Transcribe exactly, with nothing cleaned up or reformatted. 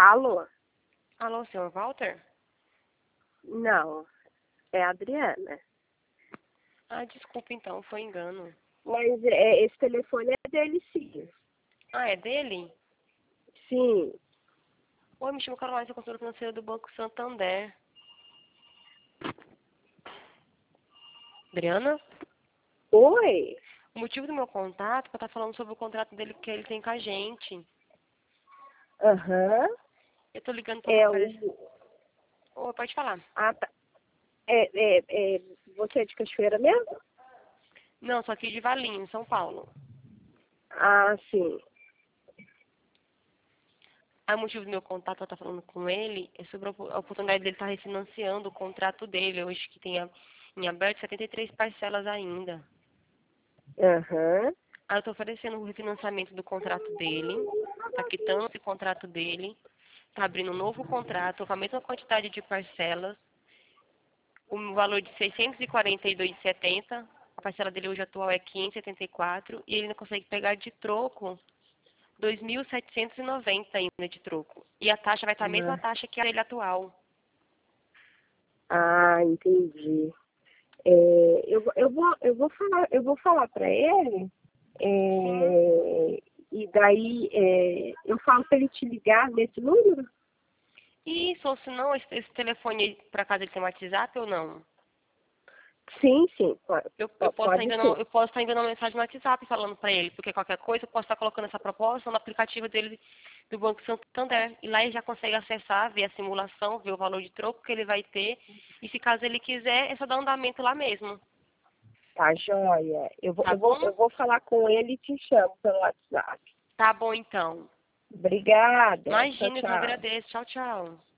Alô? Alô, senhor Walter? Não, é a Adriana. Ah, desculpa então, foi engano. Mas é, esse telefone é dele, sim. Ah, é dele? Sim. Oi, me chamo Caroline, sou consultora financeira do Banco Santander. Adriana? Oi? O motivo do meu contato é para estar falando sobre o contrato dele que ele tem com a gente. Aham. Eu tô ligando para É oferecer... o... Ô, pode falar. Ah, tá. É, é, é, você é de Cachoeira mesmo? Não, sou aqui de Valinho, em São Paulo. Ah, sim. Aí o motivo do meu contato, eu estar falando com ele, é sobre a op- a oportunidade dele estar refinanciando o contrato dele, hoje que tem a- em aberto setenta e três parcelas ainda. Aham. Aí eu estou oferecendo o refinanciamento do contrato dele, está quitando esse contrato dele, está abrindo um novo contrato com a mesma quantidade de parcelas, o valor de seiscentos e quarenta e dois reais e setenta centavos, a parcela dele hoje atual é quinhentos e setenta e quatro reais, e ele não consegue pegar de troco dois mil setecentos e noventa ainda de troco. E a taxa vai estar a mesma Ah, taxa que a dele atual. ah, entendi. É, eu, eu, vou, eu vou falar, eu vou falar para ele, Sim. é, e daí é, eu falo para ele te ligar nesse número? Isso, ou se não, esse, esse telefone, por acaso, ele tem WhatsApp ou não? Sim, sim, pode, Eu, eu posso estar pode enviando, sim. eu posso estar enviando uma mensagem no WhatsApp falando para ele, porque qualquer coisa eu posso estar colocando essa proposta no aplicativo dele do Banco Santander. E lá ele já consegue acessar, ver a simulação, ver o valor de troco que ele vai ter. E se caso ele quiser, é só dar um andamento lá mesmo. Tá joia. Eu vou, Tá eu vou, bom? eu vou falar com ele e te chamo pelo WhatsApp. Tá bom então. Obrigada. Tchau, Imagina, eu que tchau. agradeço. Tchau, tchau.